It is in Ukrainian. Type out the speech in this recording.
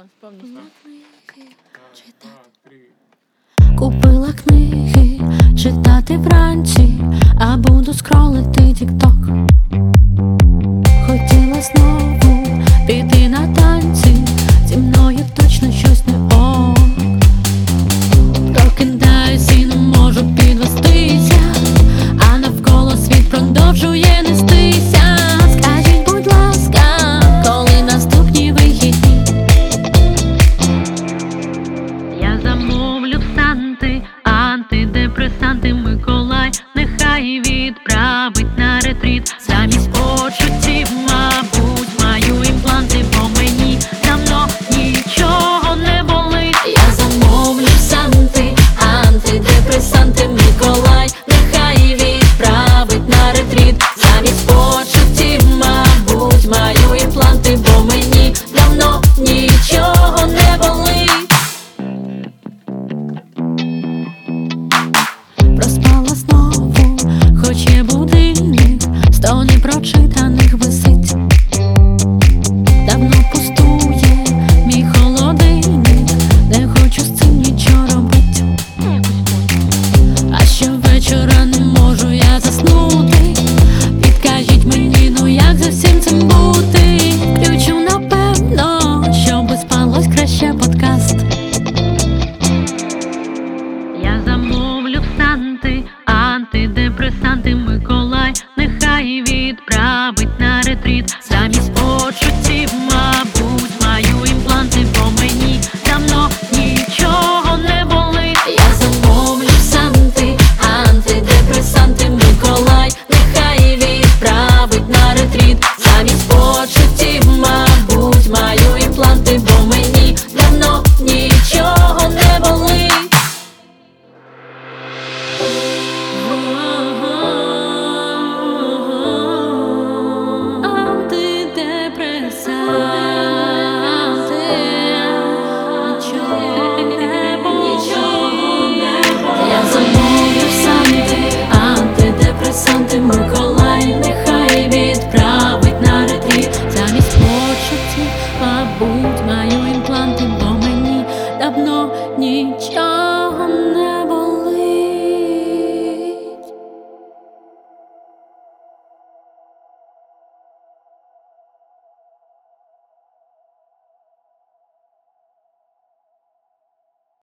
телефон повністю. Купила книги читати вранці, а буду скролити тік-ток. Хотіла знову піти на танці, зі мною точно щось не ок. Прокидаюсь і не можу підвестися, а навколо світ продовжує нестися. Скажіть, будь ласка, коли наступні вихідні? Я замовлю в Санти антидепресанти. Миколай нехай відправить на ретріт. Замість почуттів, мабуть, маю імпланти, бо мені давно нічого не болить. Я замовлю в Санти антидепресанти. Миколай нехай відправить на ретріт. Замість почуттів, мабуть, маю імпланти, бо мені давно нічого не болить. Проспала знову, хоч є будильник, 100 непрочитаних висить. Давно пустує мій холодильник, не хочу з цим нічого робить. А щовечора не можу я заснути. Підкажіть мені, ну як за всім цим бути? Включу, напевно, щоби спалось краще подкаст. Я замовлю в Санти антидепресанти. Миколай нехай відправить на ретріт. Замість почуттів, мабуть, маю імпланти, бо мені давно нічого не болить. Я замовлю в Санти антидепресанти. Миколай нехай відправить на ретріт. Замість почуттів, мабуть, маю імпланти, бо мені давно нічого не болить. Я замовлю в Санти антидепресанти.